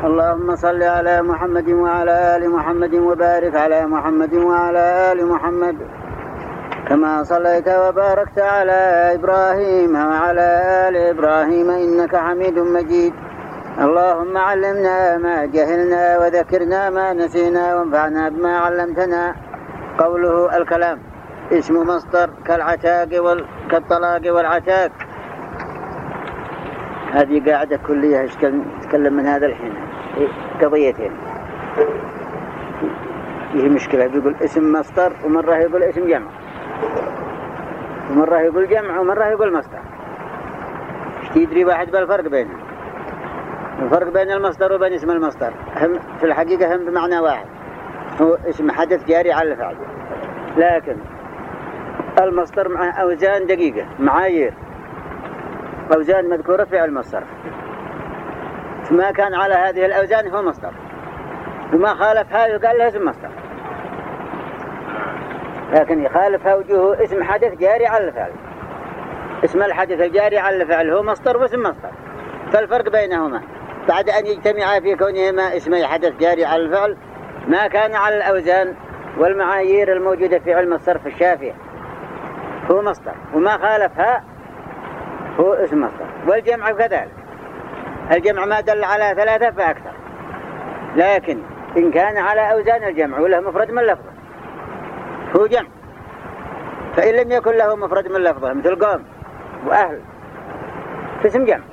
اللهم صل على محمد وعلى آل محمد وبارك على محمد وعلى آل محمد كما صليت وباركت على إبراهيم وعلى آل إبراهيم إنك حميد مجيد. اللهم علمنا ما جهلنا وذكرنا ما نسينا وانفعنا بما علمتنا. قوله الكلام اسم مصدر كالطلاق والعتاق. هذه قاعدة كلية تتكلم من هذا الحين قضيتين. هي مشكلة، بيقول اسم مصدر ومرة يقول اسم جمع، ومرة يقول جمع ومرة يقول مصدر. يدري واحد بالفرق بينهم. الفرق بين المصدر وبين اسم المصدر هم في الحقيقة هم بمعنى واحد، هو اسم حدث جاري على الفعل. لكن المصدر مع أوزان دقيقة، معايير، أوزان مذكورة في علم الصرف، فما كان على هذه الأوزان هو مصدر، وما خالفها يقال له اسم مصدر. لكن يخالفها وجوه اسم حدث جاري على الفعل. اسم الحدث الجاري على الفعل هو مصدر واسم مصدر. فالفرق بينهما بعد أن يجتمعا في كونهما اسمي حدث جاري على الفعل ما كان على الأوزان والمعايير الموجودة في علم الصرف الشافية هو مصدر، وما خالفها هو اسم مصدر. والجمع كذلك، الجمع ما دل على 3 فأكثر، لكن إن كان على أوزان الجمع وله مفرد من لفظه هو جمع. فإن لم يكن له مفرد من لفظه مثل قوم وأهل فاسم جمع.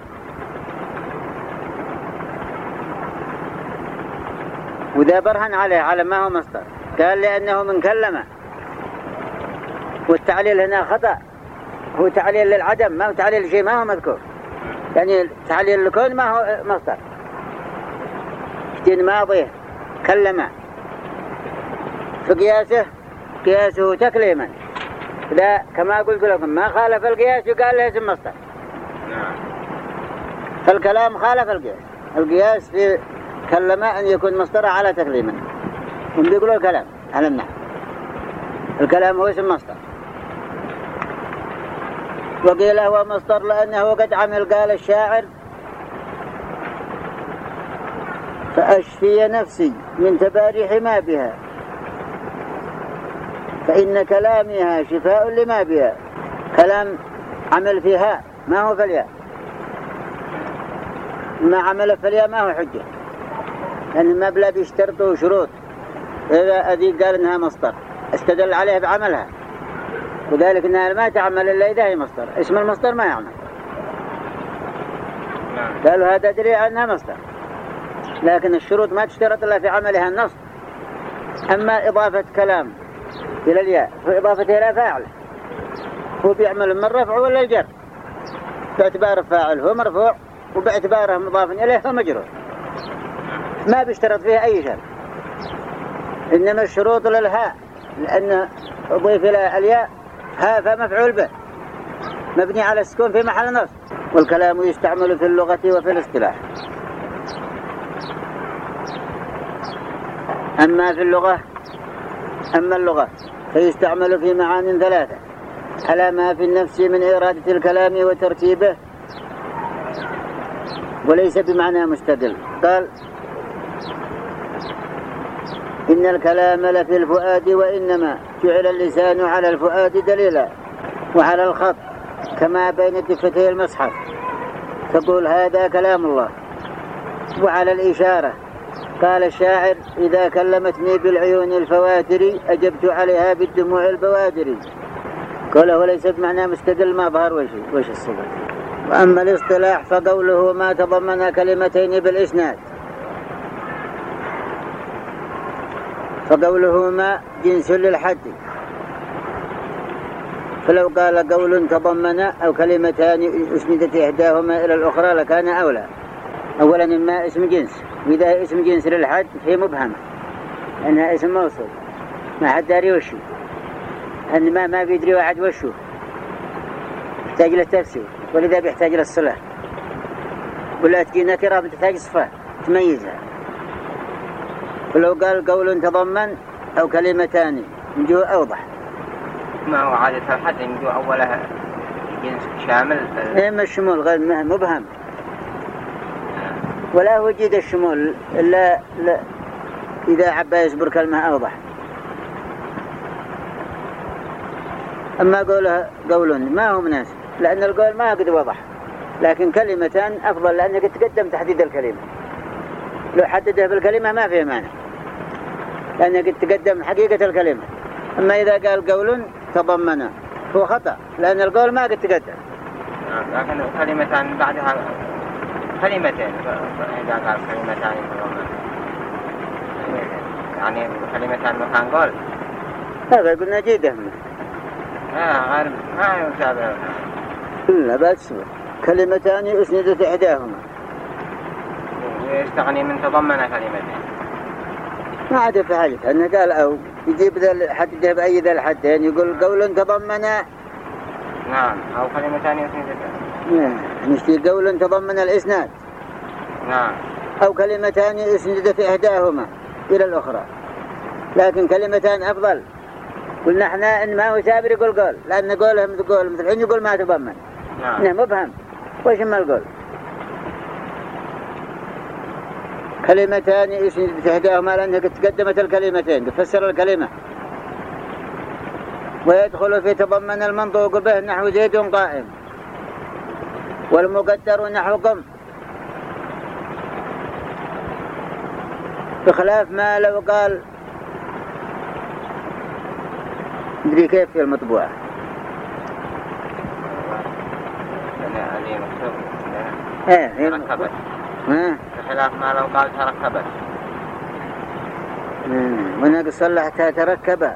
وذا برهن عليه على ما هو مصدر، قال لأنه من كلمة، والتعليل هنا خطأ، هو تعليل للعدم ما هو تعليل لشيء ما هو مذكور. يعني تعليل لكون ما هو مصدر. دين ماضيه كلمة في قياسه تكليما، لا كما قلت لكم ما خالف القياس يقال له اسم مصدر. فالكلام خالف القياس. القياس في كلمة أن يكون مصدر على تكليما، هم بيقولوا الكلام على النحو، الكلام هو اسم مصدر. وقيل هو مصدر لأنه قد عمل. قال الشاعر فأشفي نفسي من تبارح ما بها فإن كلامها شفاء لما بها. كلام عمل فيها ما هو في الياء، ما عمل في الياء ما هو حجة، لأن ما بلا بيشترطوا شروط. إذا أذيك قال إنها مصدر استدل عليها بعملها، وذلك إنها ما تعمل إلا إذا هي مصدر. اسم المصدر ما يعمل، قالوا هذا دليل أنها مصدر، لكن الشروط ما تشترط إلا في عملها النص. أما إضافة كلام إلى الياء وإضافته إلى فاعل هو بيعمل من الرفع ولا الجر، باعتبار فاعل هو مرفوع وباعتباره مضاف إليه هو مجرور، ما بيشترط فيها أي شيء. إنما الشروط للهاء، لأن أضيف إلى الياء ها فمفعول به مبني على السكون في محل نصب. والكلام يستعمل في اللغة وفي الاصطلاح. أما اللغة فيستعمل في معان 3 على ما في النفس من إرادة الكلام وترتيبه، وليس بمعنى مستقل. قال إن الكلام لفي الفؤاد وإنما جعل اللسان على الفؤاد دليلا وعلى الخط كما بين دفتي المصحف تقول هذا كلام الله. وعلى الإشارة قال الشاعر إذا كلمتني بالعيون الفواتر أجبت عليها بالدموع البوادر. قال وليس بمعنى مستقل ما ظهر وش الصفة. وأما الاصطلاح فقوله ما تضمن كلمتين بالإسناد، فقوله ما جنس للحد، فلو قال قول تضمن أو كلمتان أسندت إحداهما إلى الأخرى لكان أولى. أولا ما اسم جنس، وإذا اسم جنس للحد فهي مبهمة أنها اسم موصول ما حد داري وشو، أن ما بيدري واحد وشو، يحتاج للتفسير، ولذا بيحتاج للصلاة. ولا تجي نكرة بتحتاج صفة تميزها. ولو قال قول تضمن أو كلمتان من جهة أوضح. ما هو عادة الحد من جهة أولها جنس شامل. إما الشمول غير مبهم. ولا وجد الشمول إلا إذا عبى يصبر كلمة أوضح. أما قوله قول ما هو مناسب، لأن القول ما قد وضح، لكن كلمتان أفضل لأنك تقدم تحديد الكلمة. لو حدده بالكلمة ما فيه معنى، لأنك تقدم حقيقة الكلمة. أما إذا قال قول تضمن هو خطأ، لأن القول ما قد تقدم. لكن كلمتان بعدها كلمتين، إذا قال كلمتان تضمن يعني كلمتان مكان قول، هذا قلنا جيده منه. غير ما يشابه. لا بس كلمتان أسندت إحداهما يستغني من تضمن كلمتين. ما عاد في حاجة أنه قال أو يجيب ذا الحد بأي ذا الحدين، يقول قول تضمن. نعم، أو كلمتان يسندت. نشتي قول تضمن الإسناد. نعم. أو كلمتان أسندت إحداهما إلى الأخرى، لكن كلمتان أفضل. قلنا احنا إن ما هو سابر يقول قول، لأن قوله مثل قول مثل حين يقول ما تضمن. نعم. إنه مبهم. وش ما القول؟ كلمتان أسندت إحداهما لأنها قد تقدمت الكلمتين تفسر الكلمة. ويدخل في تضمن المنطوق به نحو زيد قائم، والمقدر نحو قم، بخلاف ما لو قال مدري كيف في المطبوعة. تركبت. بخلاف ما لو قال تركبت. ونقص صلحتها تركبها،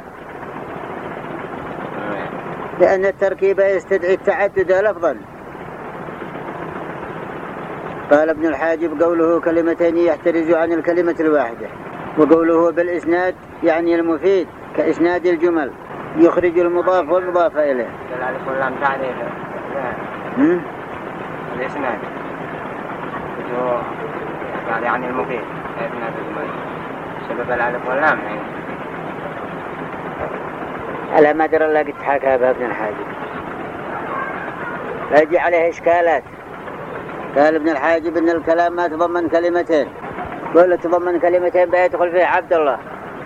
لأن التركيب يستدعي التعدد لفظا. قال ابن الحاجب قوله كلمتين يحترز عن الكلمة الواحدة، وقوله بالإسناد يعني المفيد كإسناد الجمل يخرج المضاف والمضاف إليه. الألف واللام تعريف الإسناد يعني المفيد إسناد الجمل سبب الألف واللام يعني. على ما درى الله قد حكى ابن الحاجب لا يجي عليه إشكالات. قال ابن الحاجب إن الكلام ما تضمن كلمتين، قول تضمن كلمتين بيدخل فيه عبد الله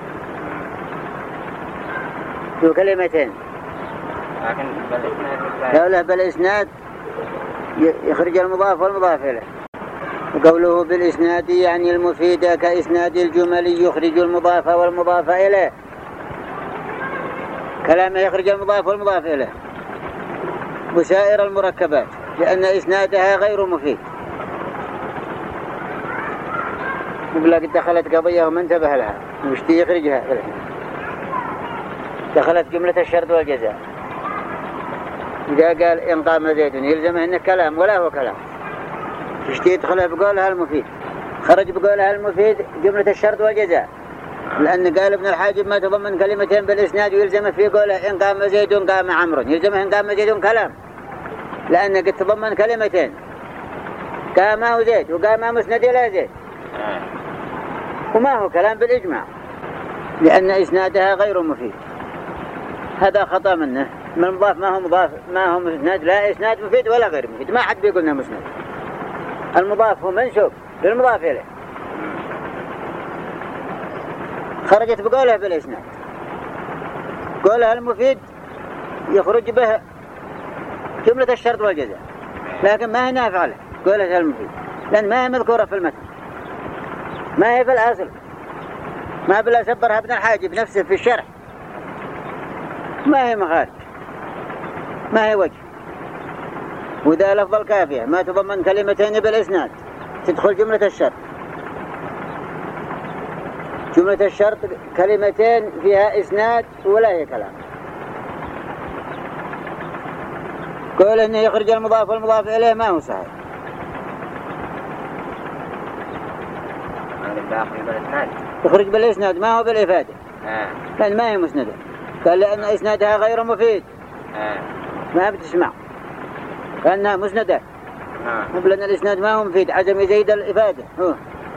ذو كلمتين، لكن قوله بالإسناد يخرج المضاف والمضاف إليه، وقوله بالإسناد يعني المفيد كإسناد الجمل يخرج المضاف والمضاف إليه. كلامه يخرج المضاف والمضاف إليه وسائر المركبات، لأن إسنادها غير مفيد. يقول لك دخلت قضية وما انتبه لها وشتي يخرجها. دخلت جملة الشرط والجزاء. إذا قال إن قام زيد يلزمه إنه كلام ولا هو كلام، وشتي يدخلها بقولها المفيد، خرج بقولها المفيد جملة الشرط والجزاء، لأن قال ابن الحاجب ما تضمن كلمتين بالإسناد ويلزمه في قوله إن قام زيد قام عمرو، يلزمه إن قام زيد كلام، لأن قد تضمن كلمتين قام زيد وقام مسند إلى زيد، وما هو كلام بالإجماع، لأن إسنادها غير مفيد. هذا خطأ منه. من المضاف ما هو مضاف ما هو مسند، لا إسناد مفيد ولا غير مفيد، ما حد بيقولنا مسند. المضاف هو منسوب للمضاف إليه، خرجت بقوله بالإسناد. قوله المفيد يخرج به جملة الشرط والجزاء، لكن ما هي نافعة له قوله المفيد، لأن ما هي مذكورة في المتن، ما هي في الأصل، ما بلا سبرها ابن الحاجب نفسه في الشرح، ما هي مخارج، ما هي وجه. وذا لفظ الكافية ما تضمن كلمتين بالإسناد تدخل جملة الشرط. جملة الشرط كلمتين فيها إسناد ولا هي كلام. قول إنه يخرج المضاف والمضاف إليه ما هو صحيح. يخرج بالإسناد ما هو بالإفادة، لأن ما هي مسندة. قال لأن إسنادها غير مفيد ما بتسمع، لأنها مسندة، لأن الإسناد ما هو مفيد، عدم يزيد الإفادة هو.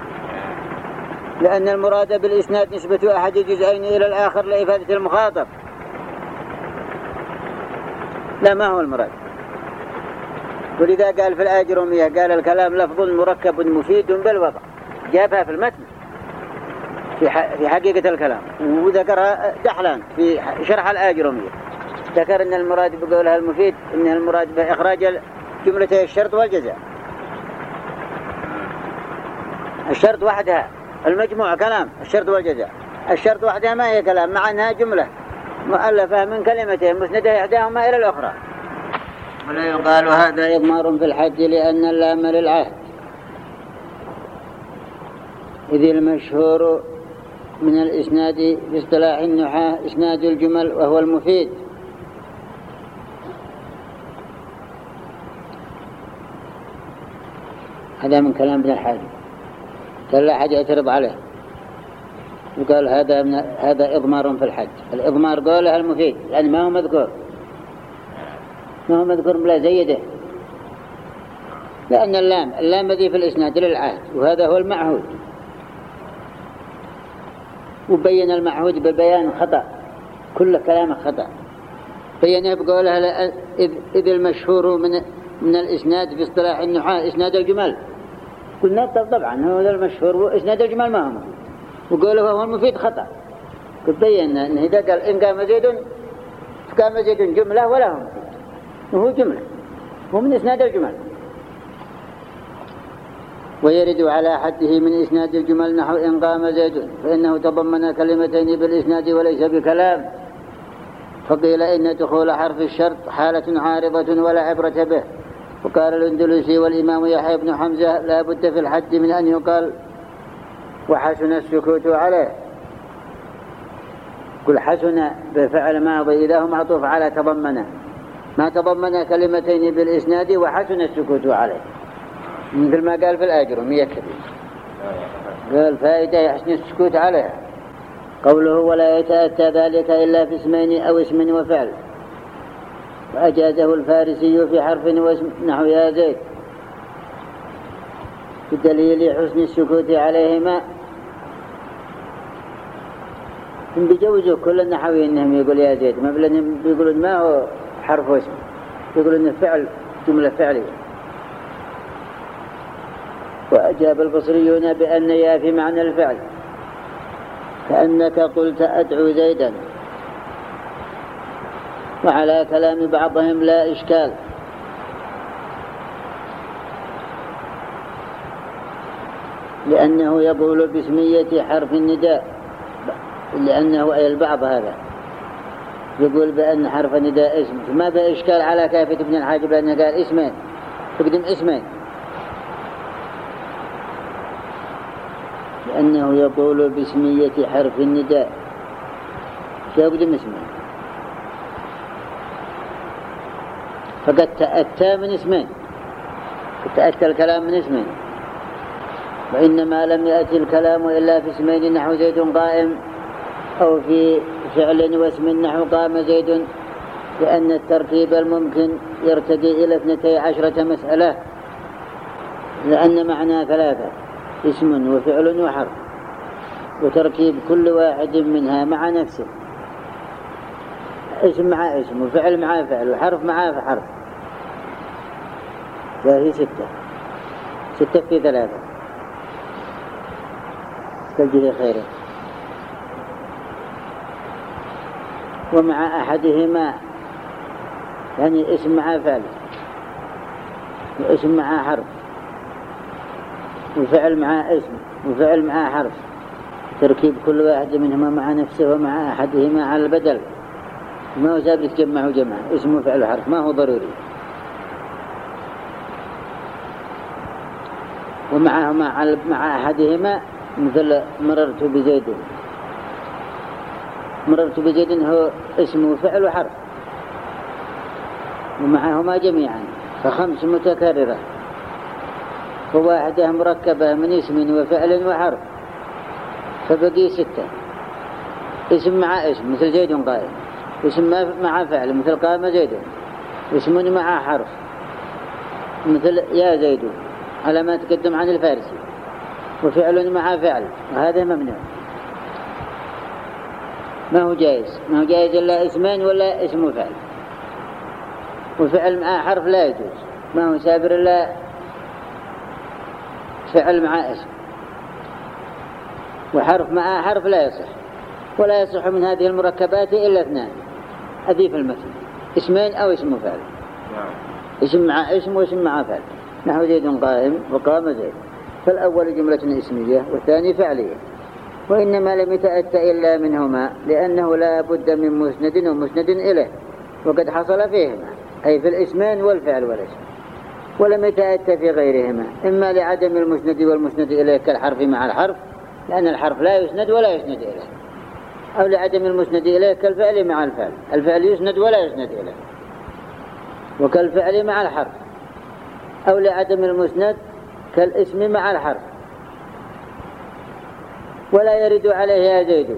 لأن المراد بالإسناد نسبة أحد الجزئين إلى الآخر لإفادة المخاطب، لا ما هو المراد. ولذا قال في الآجرومية قال الكلام لفظ مركب مفيد بالوضع، جابها في المتن في حقيقة الكلام. وذكرها دحلان في شرح الآجرومية، ذكر أن المراد بقولها المفيد أن المراد بإخراج جملتي الشرط والجزاء. الشرط وحدها المجموع كلام، الشرط والجزاء. الشرط وحدها ما هي كلام، مع أنها جملة مؤلفة من كلمتين مسندة إحداهما إلى الأخرى. ولا يقال هذا إضمار في الحج لأن اللام للعهد، إذ المشهور من الإسناد باصطلاح النحاة إسناد الجمل وهو المفيد. هذا من كلام ابن الحاج، لا حد يعترض عليه وقال هذا إضمار في الحج. الإضمار قوله المفيد لأن ما هو مذكور بلا زيده، لأن اللام ذي في الإسناد للعهد، وهذا هو المعهود. وبين المعهود ببيان خطأ، كل كلامه خطأ، بينه بقوله إذ المشهور من الإسناد في اصطلاح النحاة إسناد الجمل. قلنا طبعا هو المشهور وإسناد الجمل ما هم، وقوله هو المفيد خطأ. قد بينا أنه إذا قال إن قام زيد جملة ولا هو مفيد، وهو جملة، هو من إسناد الجمل. ويرد على حده من إسناد الجمل نحو إن قام زيد، فإنه تضمن كلمتين بالإسناد وليس بكلام. فقيل إن دخول حرف الشرط حالة عارضة ولا عبرة به. وقال الأندلسي والإمام يحيى بن حمزة لا بد في الحد من أن يقال وحسن السكوت عليه. كل حسن بفعل ماضي إذا هو معطوف على تضمن، ما تضمن كلمتين بالإسناد وحسن السكوت عليه، مثل ما قال في الآجرومية كبير، قال فائدة يحسن السكوت عليها. قوله ولا يتأتى ذلك إلا في اسمين أو اسم وفعل، وأجازه الفارسي في حرف واسم نحو يا زيد، بدليل حسن السكوت عليهما. هم بيجوزوا كل النحويين انهم يقول يا زيد، ما بيقولون ما هو حرف واسم، يقولون انه فعل، جملة فعلية. وأجاب البصريون بأن يا في معنى الفعل، كأنك قلت أدعو زيدا. وعلى كلام بعضهم لا إشكال، لأنه يقول باسمية حرف النداء، لأنه أي البعض هذا يقول بأن حرف النداء اسم، فما بإشكال على كافة ابن الحاجب لأنه قال اسمين، تقدم اسمين، لأنه يقول باسمية حرف النداء يقدم اسمين، فقد تأتى من اسمين، تأتى الكلام من اسمين. وإنما لم يأتي الكلام إلا في اسمين نحو زيد قائم، أو في فعل واسم نحو قام زيد، لأن الترتيب الممكن يرتدي إلى 12 مسألة، لأن معنى 3 اسم وفعل وحرف، وتركيب كل واحد منها مع نفسه، اسم مع اسم وفعل مع فعل وحرف مع حرف، فهي 6 في 3 تجري خيره. ومع أحدهما يعني اسم مع فعل واسم مع حرف وفعل مع اسم وفعل مع حرف، تركيب كل واحد منهما مع نفسه ومع أحدهما على البدل، ما هو سابق يتجمع جمع اسم وفعل وحرف، ما هو ضروري. ومعهما مع أحدهما مثل مررت بزيد، مررت بزيد هو اسم وفعل وحرف، ومعهما جميعا ف5 متكررة، وواحدة مركبة من اسم وفعل وحرف، فبقي 6. اسم مع اسم مثل زيد قائم، اسم مع فعل مثل قام زيد، اسم مع حرف مثل يا زيد على ما تقدم عن الفارسي، وفعل مع فعل، وهذا ممنوع، ما هو جائز إلا اسمين ولا اسم وفعل، وفعل مع حرف لا يجوز، ما هو سابر إلا فعل مع اسم، وحرف مع حرف لا يصح، ولا يصح من هذه المركبات إلا اثنان أضيف المثل، اسمين أو اسم فعل، اسم مع اسم واسم مع فعل، نحو زيد قائم وقام زيد، فالأول جملة اسمية والثاني فعلية، وإنما لم يتأتى إلا منهما لأنه لا بد من مسند ومسند إليه، وقد حصل فيهما أي في الاسمين والفعل والاسم، ولم يتأتى في غيرهما، إما لعدم المسند والمسند إليه كالحرف مع الحرف لأن الحرف لا يسند ولا يسند إليه، أو لعدم المسند إليه كالفعل مع الفعل، الفعل يسند ولا يسند إليه، وكالفعل مع الحرف، أو لعدم المسند كالاسم مع الحرف، ولا يرد عليه زيد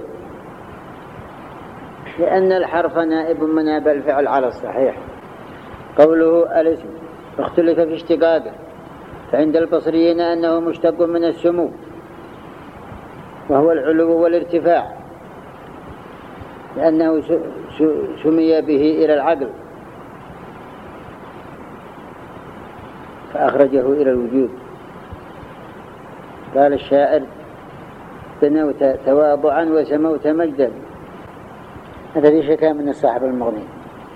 لأن الحرف نائب مناب الفعل على الصحيح. قوله الاسم اختلف في اشتقاقه، فعند البصريين أنه مشتق من السمو وهو العلو والارتفاع، لأنه سمي به إلى العقل فأخرجه إلى الوجود. قال الشاعر بنوت تواضعا وسموت مجدا، هذا في شكا من الصاحب المغني،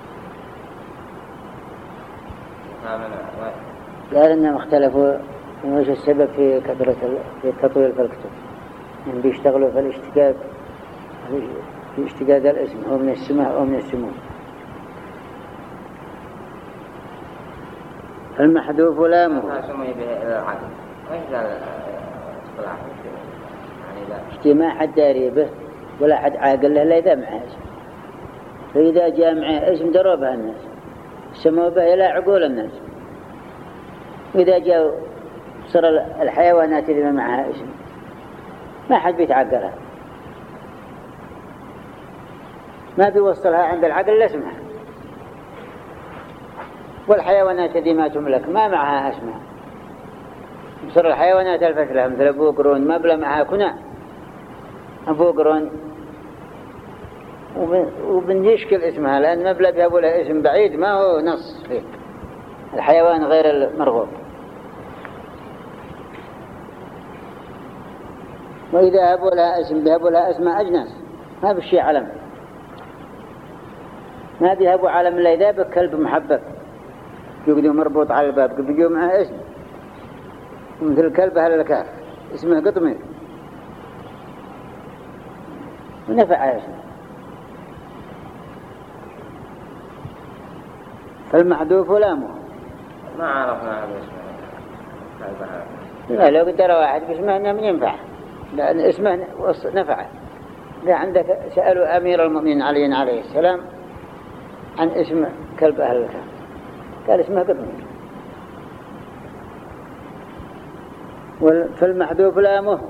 قال إنهم اختلفوا وش السبب في كثرة في التطويل في الكتب، يعني بيشتغلوا في الاشتقاق، في اشتقاق الاسم هو من السماء أو من السمو. المحذوف لامه اجتماع حد داري به ولا حد عاقل له لا إذا معه اسم، فإذا جاء معه اسم دروبها الناس سموا به إلى عقول الناس، وإذا جاء صار الحيوانات اللي معها اسم ما حد بيتعقلها، ما بيوصلها عند العقل إلا اسمها، والحيوانات التي ما تملك ما معها اسمها، صار الحيوانات الفتلة مثل أبو قرون ما بلا معها كناع، أبو قرون وبنشكل اسمها لأن ما بلا بيهبوا له اسم بعيد ما هو نص فيه، الحيوان غير المرغوب. وإذا هبوا لها اسم بيهبوا لها اسماء أجناس، ما بالشيء علم، ما بيهبوا علم إلا إذا بكلب محبب يقدوا مربوط على الباب بيجوا معه اسم، مثل الكلب أهل الكهف اسمه قطمير ونفع اسمه. فالمحذوف لامه ما عرفنا هذا اسمه، لا لو قدر واحد باسمه أنه من ينفع لأن اسمه نفع. لا عندك سألوا أمير المؤمنين علي عليه السلام عن اسم كلب أهل الكهف قال اسمه قطمير. فالمحذوف لامه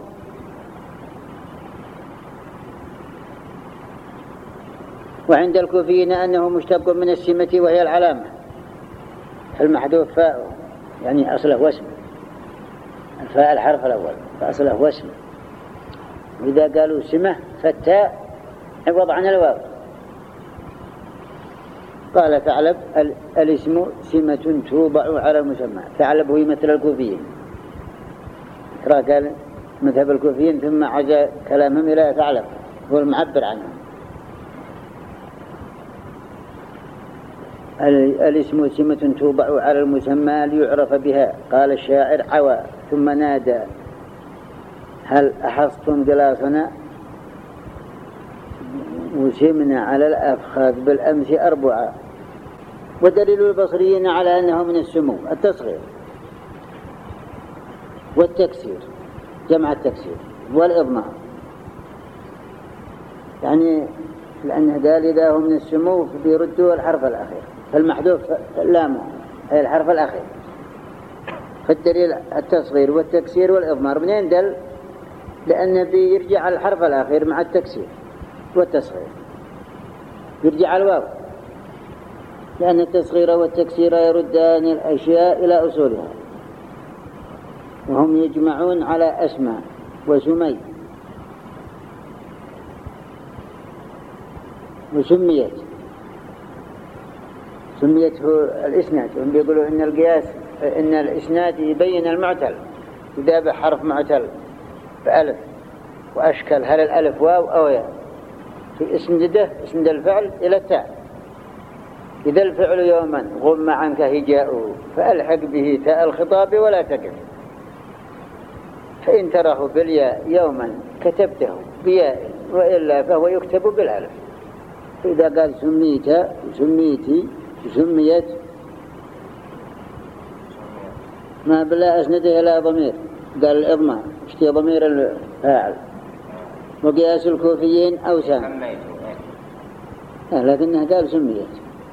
وعند الكوفيين أنه مشتق من السمة وهي العلامة، المحذوف فاء يعني أصله واسم، الفاء الحرف الأول فأصله واسم، وإذا قالوا سمة فالتاء عوض عن الواو. قال ثعلب الاسم سمة توضع على المسمى، ثعلب هو مثل الكوفيين، ترى قال مذهب الكوفيين ثم عزى كلامهم إلى ثعلب هو المعبر عنهم. الاسم سمة توضع على المسمى ليعرف بها. قال الشاعر عوى ثم نادى هل أحصتم قلاصنا وسمنا على الأفخاذ بالأمس أربعة. ودليل البصريين على أنه من السمو التصغير والتكسير جمع التكسير والإضمار، يعني لأنه قال إذا هو من السمو بيردوا الحرف الأخير، فالمحذوف لامه أي الحرف الأخير. فالدليل التصغير والتكسير والإضمار. منين دل؟ لأنه بيرجع على الحرف الأخير مع التكسير والتصغير يرجع على الواو، لأن التصغير والتكسير يردان الأشياء إلى أصولها، وهم يجمعون على أسماء وسمي وسميت، سميته الإسناد. هم بيقولوا إن القياس إن الإسناد يبين المعتل، إذا بحرف معتل بألف وأشكل هل الألف واو أو ياء في اسند الفعل إلى التاء. إذا الفعل يوما غم عنك هجاؤه فألحق به تاء الخطاب ولا تقف، فإن تراه بالياء يوما كتبته بياء وإلا فهو يكتب بالألف. فإذا قال سميت ما بلا أسنده إلى ضمير، قال الإضمار اشتي ضمير الفاعل. وقياس الكوفيين أوسام، لكنه قال سميت،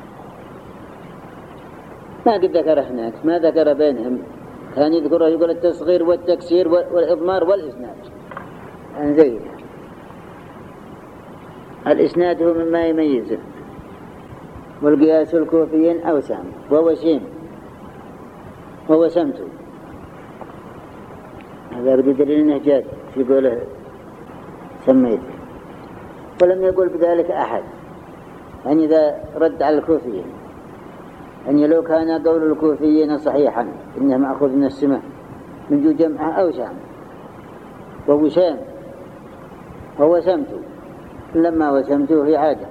ما قد ذكر هناك، ما ذكر بينهم. كان يذكره يقول التصغير والتكسير والإضمار والإسناد. زي الإسناد هو مما يميزه. والقياس الكوفيين أوسام ووسمت. هذا يرد دليل انه جاد في قوله سميت، ولم يقول بذلك أحد. يعني إذا رد على الكوفيين، يعني لو كان قول الكوفيين صحيحا إنه مأخوذ من السماء من جو جمعه أوسام ووسام ووسمت، لما وسمته في عادة.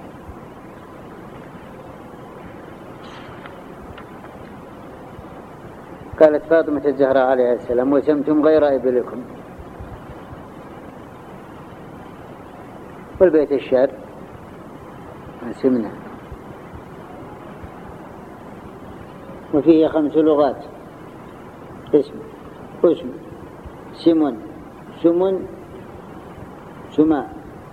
قالت فاطمة الزهراء عليه السلام وسمتم غير إبلكم. والبيت الشعر سمنا. وفيه 5 لغات: اسم سمن سماء.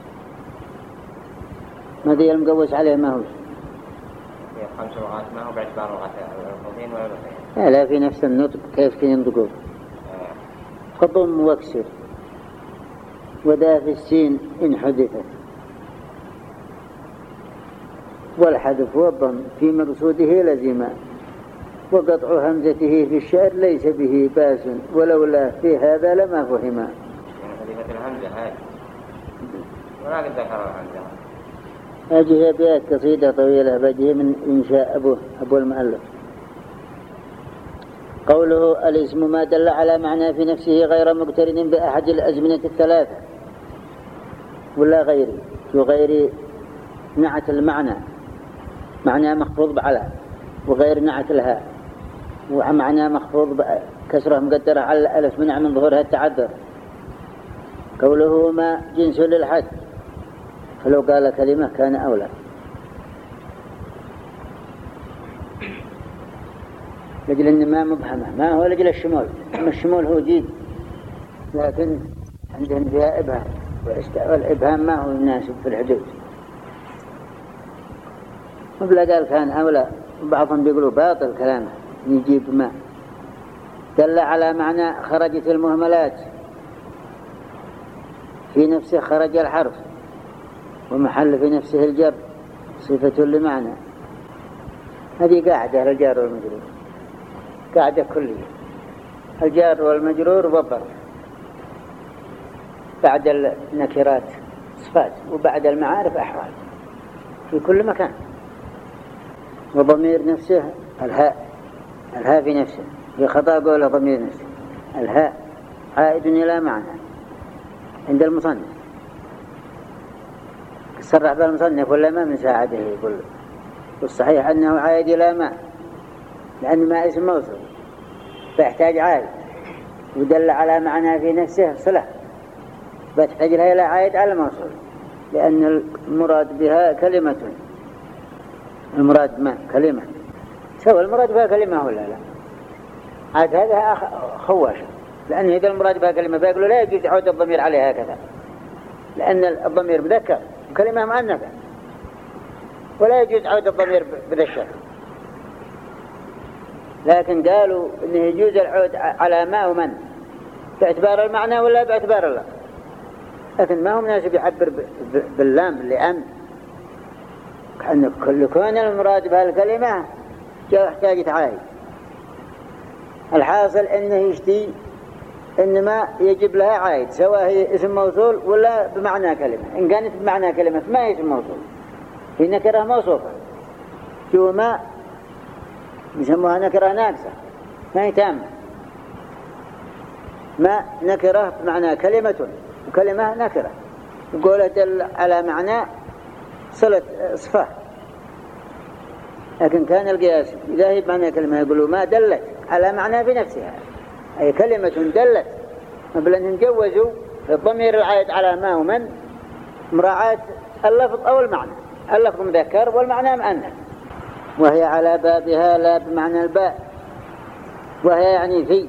ما ذي المقوس عليه ما هو 5 لغات، ما هو باعتبار لغات الفضين ولا الفضين، لا في نفس النطق كيف ينطقون. فضم واكسر ودا في السين إن حدثت، والحذف والضم في مقصوده لزما، وقطع همزته في الشعر ليس به باس، ولولا في هذا لما فهما. حذفت الهمزة هاي ولا قد ذكر الهمزة. هذه أبيات قصيدة طويلة بديه من إنشاء أبو المؤلف. قوله الاسم ما دل على معنى في نفسه غير مقترن بأحد الأزمنة الثلاثة ولا غيره، وغير نعت المعنى، معنى مخفوض بعلى، وغير نعت الهاء، ومعنى مخفوض كسرة مقدرة على الألف منع من ظهورها التعذر. قوله ما جنس للحد، فلو قال كلمة كان أولى. لجل إن ما مبهمة، ما هو لجل الشمول، أما الشمول هو جيد، لكن عندهم فيها إبهام، والإبهام ما هو مناسب في الحدود. وبلا قال كان أولى، وبعضهم بيقولوا باطل كلامه يجيب ما دل على معنى خرجت المهملات في نفسه خرج الحرف، ومحل في نفسه الجر صفة لمعنى. هذه قاعدة للجار والمجرور، قاعدة كلية. الجار والمجرور والظرف بعد النكرات صفات، وبعد المعارف أحوال في كل مكان. وضمير نفسه الهاء في نفسه، في خطأ قوله ضمير نفسه. الهاء عائد إلى معنى عند المصنف، صرح بالمصنف ولا ما من ساعده يقول، والصحيح أنه عائد إلى ما، لأن ما اسم موصول فيحتاج عائد، ودل على معنى في نفسه صلة فتحتاج لها إلى عائد على الموصول، لأن المراد بها كلمة. المراد ما كلمة، سوى المراد بها كلمة ولا لا؟ عاد هذا خواشة، لأن إذا المراد بها كلمة فيقولوا لا يجوز عود الضمير عليها هكذا، لأن الضمير مذكر وكلمة مؤنثة، ولا يجوز عود الضمير بذا الشكل. لكن قالوا إنه يجوز العود على ما ومن باعتبار المعنى ولا باعتبار الله، لكن ما هو مناسب يعبر باللام لأن كأن كل كون المراد بهالكلمة يحتاج تعايد. الحاصل إنه يشتي إنما يجب لها عائد، سواء هي اسم موصول ولا بمعنى كلمة. إن كانت بمعنى كلمة ما هي اسم موصول، هي نكرة موصوفة، شو ما يسموها نكرة ناقصة ما هي تامة. ما نكرة بمعنى كلمة وكلمة نكرة، يقول دل على معنى صلة صفة، لكن كان القياس إذا هي بمعنى كلمة يقولوا ما دلت على معنى بنفسها، أي كلمة دلت قبل أن نجوزوا الضمير العائد على ما ومن مراعاة اللفظ أو المعنى، اللفظ مذكر والمعنى مؤنث، وهي على بابها لا بمعنى الباء، وهي يعني في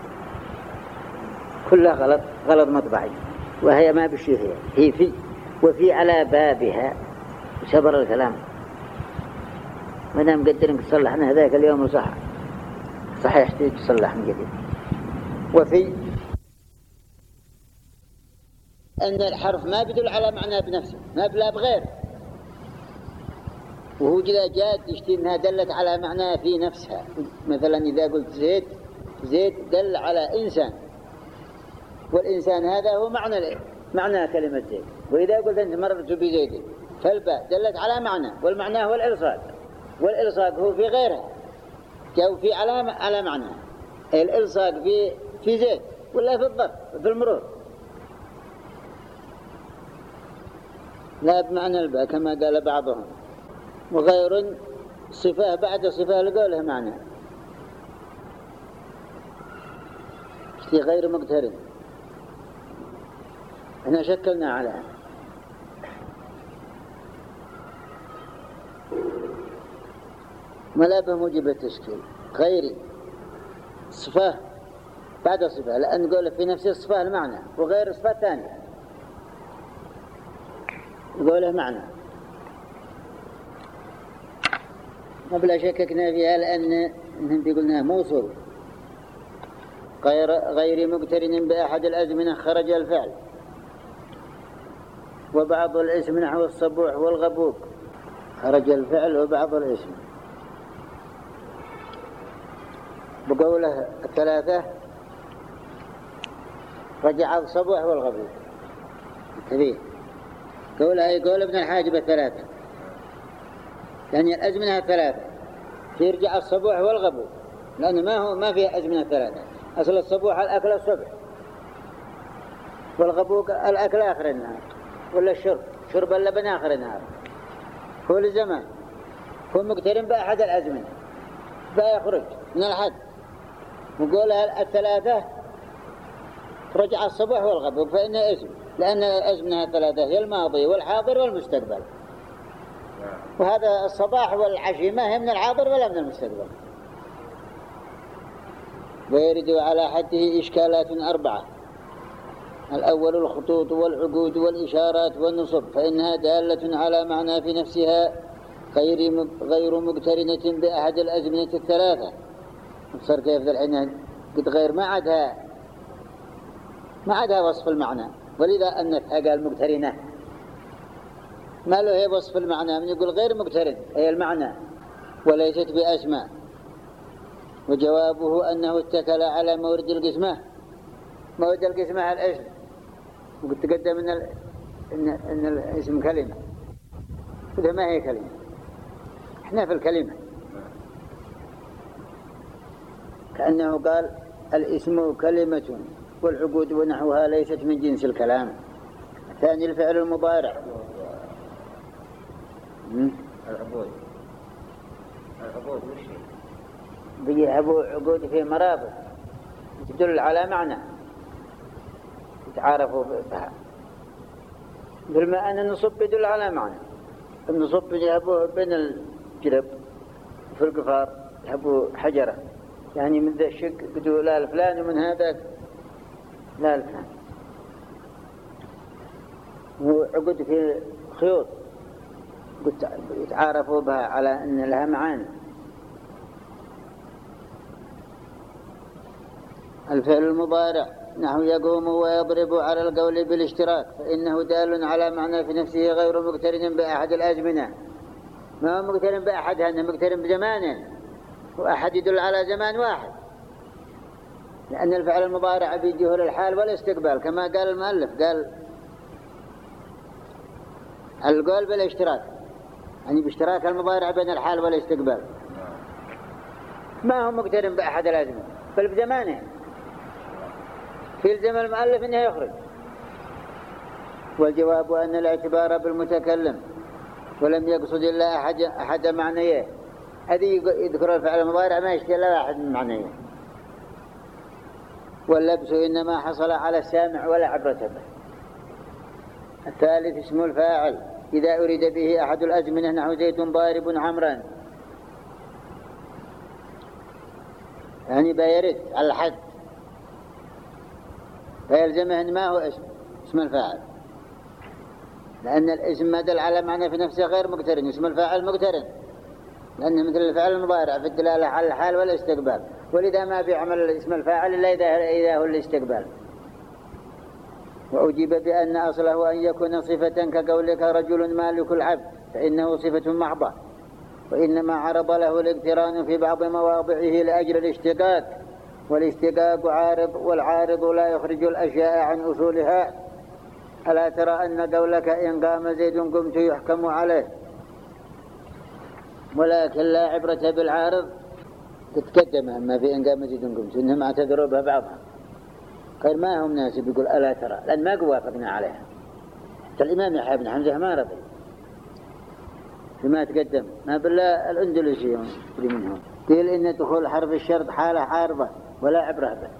كلها غلط مطبعي، وهي ما بشي هي في، وفي على بابها شبر الكلام. ما دام قدرنا تصلحنا هذاك اليوم وصح صحيح تصلح من جديد. وفي أن الحرف ما بدل على معنى بنفسه، ما بلا بغير، وهو إذا جاد يشتي أنها دلت على معنى في نفسها. مثلا إذا قلت زيد، زيد دل على إنسان، والإنسان هذا هو معنى كلمة زيد. وإذا قلت أنت مررت بزيد فالباء دلت على معنى، والمعنى هو الإلصاق، والإلصاق هو في غيرها، جو في على معنى. الإلصاق في زيد ولا في الضرب في المرور، لا بمعنى الباء كما قال بعضهم. وغير صفة بعد صفة لقولها معنى، في غير مقترن احنا شكلنا عليها. ملابه موجب التشكيل غيري صفة بعد صفة، لأن نقول في نفس الصفة المعنى، وغير صفة ثانية نقوله معنى. ما بلا شككنا فيها لأن قلنا موصول غير مقترن بأحد الأزمنة خرج الفعل. وبعض الاسم نحو الصبوح والغبوق خرج الفعل وبعض الاسم. بقوله الثلاثة رجع الصبوح والغبوق كبير. قوله يقول ابن الحاجب الثلاثة، يعني الأزمنة الثلاثة يرجع الصبوح والغبوق، لأنه ما فيه أزمنة ثلاثة. أصل الصبوح الأكل الصبح، والغبوق الأكل آخر النهار، ولا الشرب شرب اللبن آخر النهار. هو للزمان، هو مقترن بأحد الأزمنة فيخرج من الحد. وقول الثلاثة رجع الصبوح والغبوق فإنه اسم، لأن الأزمنة الثلاثة هي الماضي والحاضر والمستقبل، وهذا الصباح والعشي ما هي من الحاضر ولا من المستقبل. ويرد على حده إشكالات 4: الأول الخطوط والعقود والإشارات والنصب، فإنها دالة على معنى في نفسها غير مقترنة بأحد الأزمنة الثلاثة. صار كيف ذا الحين قد غير ما عادها وصف المعنى، ولذا أنتها قال مقترنة. ما له هي وصف المعنى، من يقول غير مقترن أي المعنى وليست بأسماء. وجوابه أنه اتكل على مورد القسمة. مورد القسمة الاسم، وقد تقدم إن الاسم كلمة، وده ما هي كلمة. احنا في الكلمة كأنه قال الاسم كلمة والعقود ونحوها ليست من جنس الكلام. ثاني الفعل المضارع. العقود وش هي؟ بيجيبوا عقود في مرابط تدل على معنى يتعارفوا بها، مثل ما أن النصب يدل على معنى. النصب يجيبوه بين الجرب في القفار، يجيبوا حجرة، يعني من ذا الشق قدوا لا الفلان ومن هذا لا الفلان. وعقود في خيوط يتعارفوا بها على أن لها معاني. الفعل المضارع نحو يقوم ويضرب على القول بالاشتراك، فإنه دال على معنى في نفسه غير مقترن بأحد الأزمنة. ما هو مقترن بأحدها، أنه مقترن بزمان، وأحد يدل على زمان واحد، لأن الفعل المضارع بيجيه للحال والاستقبال كما قال المؤلف، قال القول بالاشتراك يعني باشتراك المضارع بين الحال والاستقبال، ما هو مقترن بأحد الأزمنة بل بزمانه، يلزم المؤلف أنه يخرج. والجواب أن الاعتبار بالمتكلم ولم يقصد إلا أحد معنيه. هذه يذكر الفعل المضارع ما يشتري إلا واحد من معنيه. واللبس إنما حصل على السامع ولا عبرة به. الثالث اسم الفاعل إذا أريد به أحد الأزمنة نحو زيد ضارب عمرا، يعني بيرد على الحد، فيلزمه أن ما هو اسم الفاعل، لأن الاسم ما دل على معنى في نفسه غير مقترن. اسم الفاعل مقترن لأنه مثل الفعل المضارع في الدلالة على الحال والاستقبال، ولذا ما بيعمل اسم الفاعل إلا إذا هو الاستقبال. وأجيب بأن أصله أن يكون صفة كقولك رجل مالك العبد، فإنه صفة محضة، وإنما عرض له الاقتران في بعض مواضعه لأجل الاشتقاق، والاشتقاق عارض، والعارض لا يخرج الأشياء عن أصولها. ألا ترى أن قولك إن قام زيد قمت يحكم عليه، ولكن لا عبرة بالعارض تتقدم أما في إن قام زيد قمت، إنهم اعتذروا بها بعضها. غير ما هم ناسب يقول ألا ترى، لأن ما وافقنا عليها. حتى الإمام يحيى بن حمزة ما رضي فيما تقدم، ما بالله الأندلسيون منهم قيل إن دخول حرف الشرط حالة عارضة ولا عبرة به.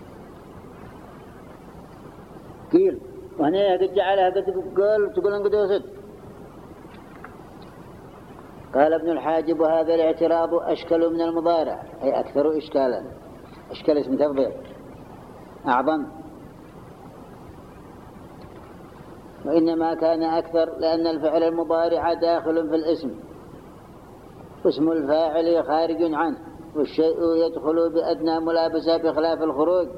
قيل وهنا قد جعلها قد تقول أن قد وصد. قال ابن الحاجب وهذا الاعتراض أشكل من المضارع، أي أكثر إشكالا. أشكال اسم تفضيل أعظم، وإنما كان أكثر لأن الفعل المضارع داخل في الاسم، اسم الفاعل خارج عنه، والشيء يدخل بأدنى ملابسة بخلاف الخروج.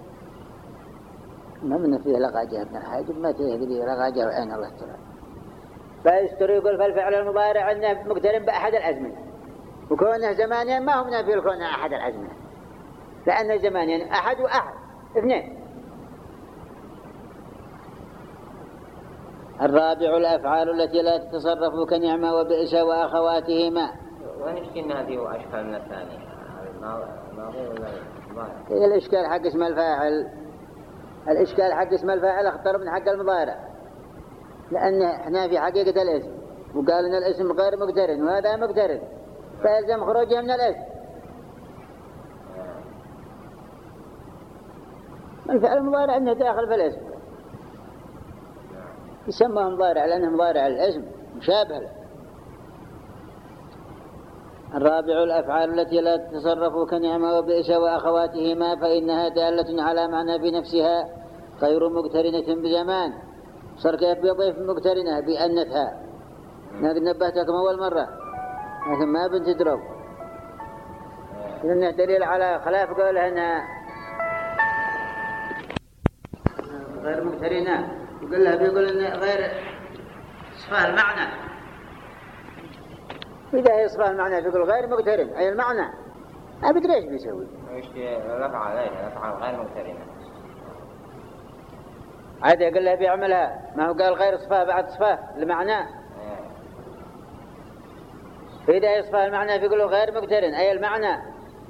ما من فيه لغاجة ابن الحاجب، ما تهدي لغاجة وعين الله تعالى. فيستر يقول فالفعل المضارع أنه مقترن بأحد الأزمنة، وكونه زمانيا ما هم نافي كونه أحد الأزمنة، لأن زمانيا أحد وأحد اثنين. الرابع الأفعال التي لا تتصرف كنعمة وبئس وأخواتهما. ونشكي أن هذه أشكال من الثانية الماضي ولا المضارع؟ الإشكال حق اسم الفاعل، الإشكال حق اسم الفاعل أخطر من حق المضارع، لأن احنا في حقيقة الاسم وقال إن الاسم غير مقترن وهذا مقترن، فيلزم خروجه من الاسم. الفعل المضارع أنه داخل في الاسم، يسمى مضارع لأنه مضارع الاسم مشابه له. الرابع الأفعال التي لا تتصرف كنعمة وبئس وأخواتهما، فإنها دالة على معنى في نفسها غير مقترنة بزمان. صار كيف بيضيف مقترنة بأنتها، لكن نبهتكم أول مرة لكن ما بنتدروا، لأنه دليل على خلاف قوله أنها غير مقترنة، وقال لها بيقول أنه غير صفاه المعنى. إذا يصفاه المعنى بيقول غير مقترن أي المعنى، أبد ليش بيسوي؟ الأفعال غير مقترنة عادي قال له بيعملها، ما هو قال غير صفاه بعد صفاه المعنى. فإذا يصفاه المعنى بيقولوا غير مقترن أي المعنى.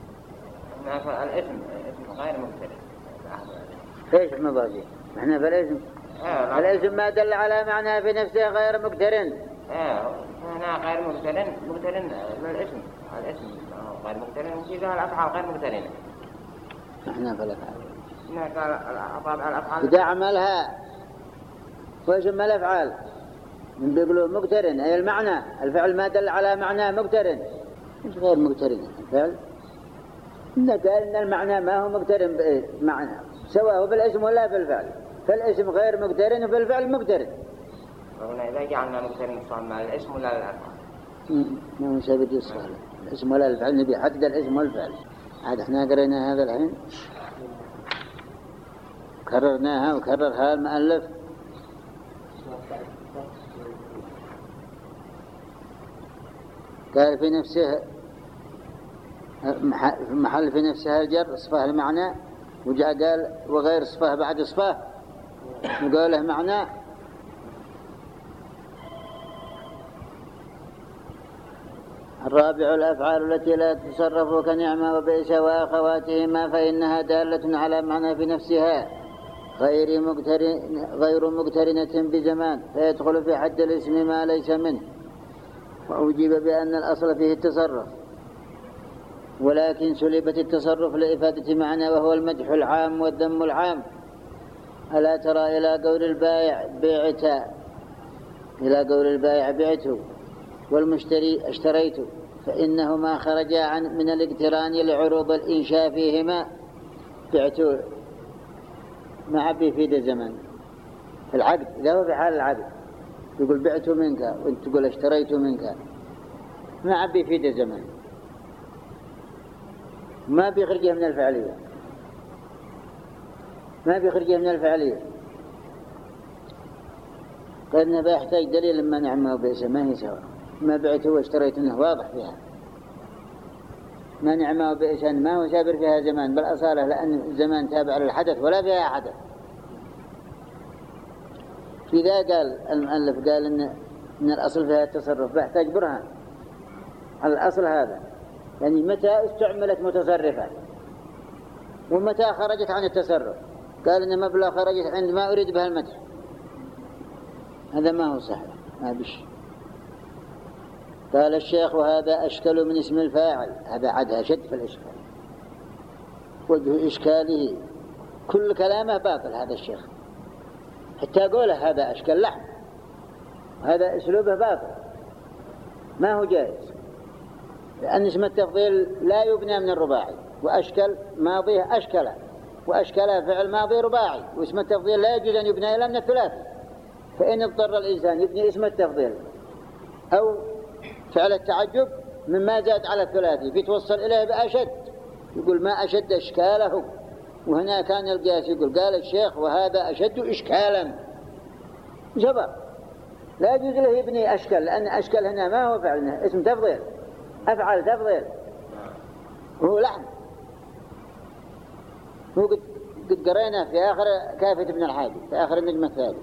الاسم غير مقترن. ايش المضاجع؟ احنا بالاسم الاسم ما دل على معنى في نفسه غير مقترن. هنا غير مقترن للاسم، الاسم غير مقترن، وإذا الأفعال غير مقترنة. احنا بالافعال. الأفعال إذا عملها وإيش ما الأفعال؟ من بيقولوا مقترن أي المعنى، الفعل ما دل على معنى مقترن، مش غير مقترن الفعل. إن قال إن المعنى ما هو مقترن بمعنى سواء بالاسم ولا بالفعل، فالاسم غير مقترن وبالفعل مقترن. وهنا إذا جعلنا مقترن صار مع الاسم ولا الأفعال؟ ما هو سبب يصفر الاسم ولا الفعل، نبي حدد الاسم والفعل. عاد احنا قرينا هذا الحين كررناها وكررها المؤلف. قال في نفسه محل في نفسها الجر صفاه المعنى، وجاء قال وغير صفاه بعد صفاه وقال له معنى. الرابع الأفعال التي لا تتصرف كنعمة وبئس وأخواتهما فإنها دالة على معنى في نفسها غير مقترنة بزمان، فيدخل في حد الاسم ما ليس منه. وأجيب بأن الأصل فيه التصرف، ولكن سلبت التصرف لإفادة معنى وهو المدح العام والذم العام. ألا ترى إلى قول البائع بعته والمشتري اشتريته، فإنهما خرجا من الاقتران لعروض الإنشاء فيهما. بعته ما عبي يفيد الزمن في العقد، إذا هو في حال العقد يقول بعته منك وانت تقول اشتريته منك، ما عبي يفيد الزمن، ما بيخرجه من الفعلية، قالنا بيحتاج دليل لما نعمه وبئس، ما هي سواء. ما بعته واشتريته منه واضح فيها، ما نعمه وبئس ما هو سابر فيها زمان بل أصالة، لأن الزمان تابع للحدث ولا فيها حدث. إذا قال المؤلف قال إن الأصل فيها التصرف، بيحتاج برهان على الأصل هذا، يعني متى استعملت متصرفات ومتى خرجت عن التصرف. قال إن مبلغ خرجت عند ما أريد بها المدح، هذا ما هو صحيح، ما بش. قال الشيخ وهذا أشكل من اسم الفاعل، هذا عدها شد في الإشكال. وجه إشكاله كل كلامه باطل هذا الشيخ، حتى قوله هذا أشكال لحم، هذا أسلوبه باطل ما هو جائز، لأن اسم التفضيل لا يبنى من الرباعي، وأشكل ماضيه أشكل، وأشكل فعل ماضي رباعي، واسم التفضيل لا يجوز أن يبنى إلا من الثلاثي. فإن اضطر الإنسان يبني اسم التفضيل أو فعل التعجب مما زاد على الثلاثي فيتوصل إليه بأشد، يقول ما أشد إشكاله. وهنا كان القياس يقول قال الشيخ وهذا أشد إشكالا جبر، لا يجوز له يبني أشكال، لأن أشكال هنا ما هو فعل، اسم تفضيل، أفعل تفضيل، هو لحن. هو قد قرينا في آخر كافة ابن الحادي في آخر النجمة الثالث،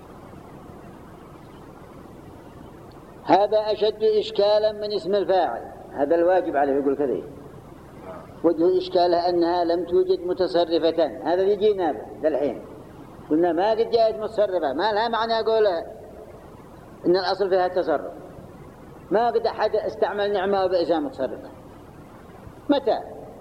هذا أشد إشكالا من اسم الفاعل، هذا الواجب عليه يقول كذا. وجه إشكالها أنها لم توجد متصرفة، هذا يجينا ذا الحين قلنا ما قد جاءت متصرفة، ما لها معنى أقول إن الأصل فيها التصرف، ما قد أحد استعمل نعمة وبئس متصرفة متى.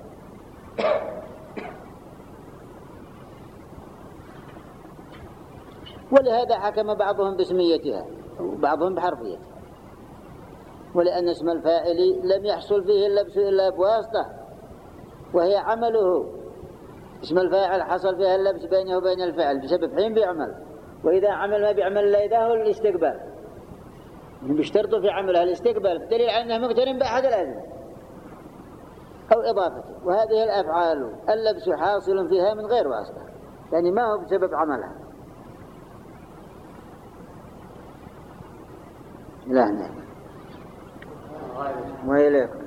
ولهذا حكم بعضهم باسميتها وبعضهم بحرفيتها، ولأن اسم الفاعل لم يحصل فيه اللبس إلا بواسطة وهي عمله. اسم الفاعل حصل فيها اللبس بينه وبين الفعل بسبب حين بيعمل، وإذا عمل ما بيعمل إلا إذا هو الاستقبال، بيشترطوا في عملها الاستقبال، الدليل على أنه مقترن بأحد الأزمة أو إضافته. وهذه الأفعال اللبس حاصل فيها من غير واسطة، يعني ما هو بسبب عملها. لا نعم وإليكم.